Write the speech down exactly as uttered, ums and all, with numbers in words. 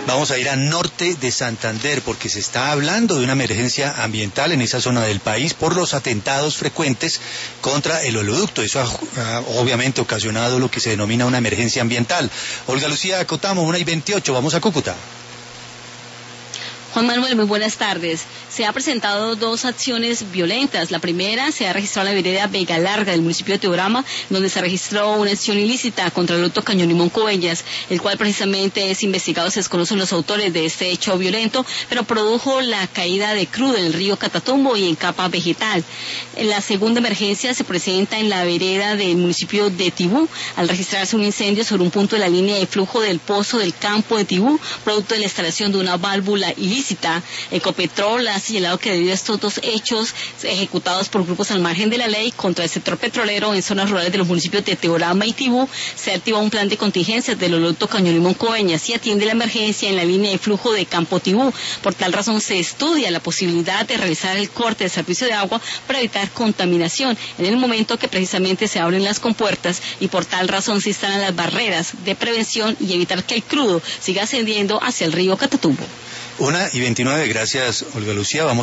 Vamos a ir a norte de Santander porque se está hablando de una emergencia ambiental en esa zona del país por los atentados frecuentes contra el oleoducto. Eso ha, ha obviamente ocasionado lo que se denomina una emergencia ambiental. Olga Lucía Cotamo, una y veintiocho, vamos a Cúcuta. Juan Manuel, muy buenas tardes. Se han presentado dos acciones violentas. La primera se ha registrado en la vereda Vega Larga del municipio de Teorama, donde se registró una acción ilícita contra el oleoducto Cañón Limón Coveñas, el cual precisamente es investigado. Se desconocen los autores de este hecho violento, pero produjo la caída de crudo en el río Catatumbo y en capa vegetal. La segunda emergencia se presenta en la vereda del municipio de Tibú, al registrarse un incendio sobre un punto de la línea de flujo del pozo del campo de Tibú, producto de la instalación de una válvula ilícita. Ecopetrol ha señalado que debido a estos dos hechos ejecutados por grupos al margen de la ley contra el sector petrolero en zonas rurales de los municipios de Teorama y Tibú, se activa un plan de contingencias del oleoducto Cañón Limón Coveñas y atiende la emergencia en la línea de flujo de Campo Tibú. Por tal razón se estudia la posibilidad de realizar el corte de servicio de agua para evitar contaminación en el momento que precisamente se abren las compuertas, y por tal razón se instalan las barreras de prevención y evitar que el crudo siga ascendiendo hacia el río Catatumbo. Una y veintinueve, gracias Olga Lucía. Vamos